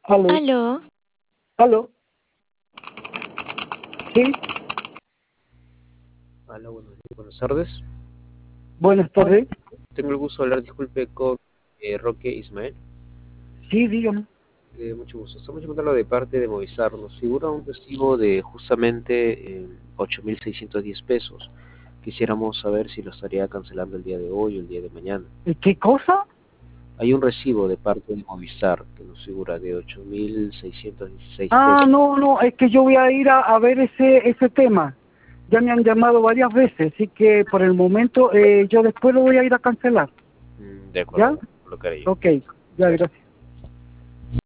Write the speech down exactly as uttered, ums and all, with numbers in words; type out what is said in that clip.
Aló, Aló, aló, sí, Hola, buenos días, buenas tardes. buenas tardes. Tengo el gusto de hablar, disculpe, con eh, Roque Ismael. Sí, dígame. Eh, mucho gusto. Estamos llamando de parte de Movistar. Nos figura un recibo de justamente eh, ocho mil seiscientos diez pesos. Quisiéramos saber si lo estaría cancelando el día de hoy o el día de mañana. Eh, ¿Qué cosa? Hay un recibo de parte de Movistar que nos figura de ocho mil seiscientos dieciséis Ah, pesos. no, no, es que yo voy a ir a, a ver ese ese tema. Ya me han llamado varias veces, así que por el momento eh, yo después lo voy a ir a cancelar. Mm, de ¿Ya? acuerdo, lo que haré yo. Ok, ya, Gracias. gracias.